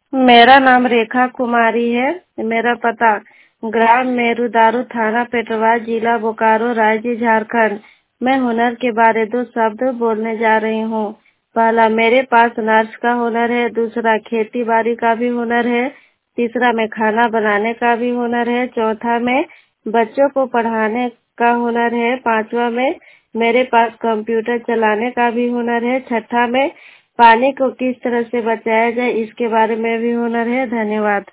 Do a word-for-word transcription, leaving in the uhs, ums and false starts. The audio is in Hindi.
मेरा नाम रेखा कुमारी है। मेरा पता ग्राम मेरुदारू, थाना पेटवा, जिला बोकारो, राज्य झारखंड। मैं हुनर के बारे दो शब्द बोलने जा रही हूँ। पहला, मेरे पास नर्स का हुनर है। दूसरा, खेती बाड़ी का भी हुनर है। तीसरा, मैं खाना बनाने का भी हुनर है। चौथा, में बच्चों को पढ़ाने का हुनर है। पांचवा, में मेरे पास कंप्यूटर चलाने का भी हुनर है। छठा, में पानी को किस तरह से बचाया जाए इसके बारे में भी हुनर है। धन्यवाद।